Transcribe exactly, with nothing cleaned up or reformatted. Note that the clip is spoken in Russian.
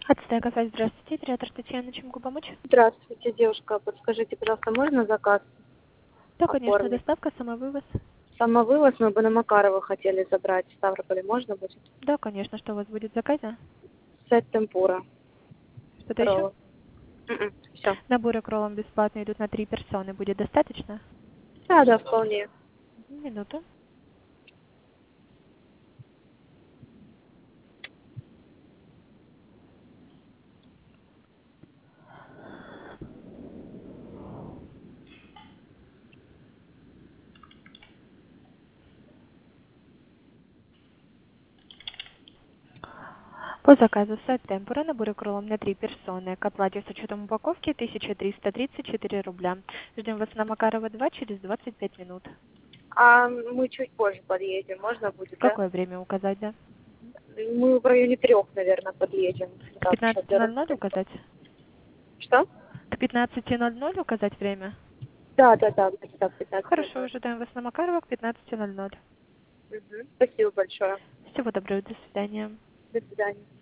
Ацтека, здравствуйте, оператор Татьяна, чем могу помочь? Здравствуйте, девушка. Подскажите, пожалуйста, можно заказ Да, конечно, оформить? доставка, самовывоз. Самовывоз мы бы на Макарова хотели забрать. В Ставрополе можно будет? Да, конечно, что у вас будет в заказе? Сет темпура. Что-то еще? Роллы. Все. Наборы к роллам бесплатно идут на три персоны. Будет достаточно? Да, да, вполне. Минуту. По заказу сет темпура, наборы к роллам на три персоны. К оплате с учетом упаковки тысяча триста тридцать четыре рубля. Ждем вас на Макарова два через двадцать пять минут. А мы чуть позже подъедем. Можно будет, да? Какое время указать, да? Мы в районе трех, наверное, подъедем. К Так, сейчас пятнадцати я ноль ноль распоряжусь. указать? Что? К пятнадцати ноль ноль указать время? Да, да, да, где-то так, пятнадцать Хорошо, ноль. ожидаем вас на Макарова к пятнадцати ноль ноль. Угу. Спасибо большое. Всего доброго, до свидания. До свидания.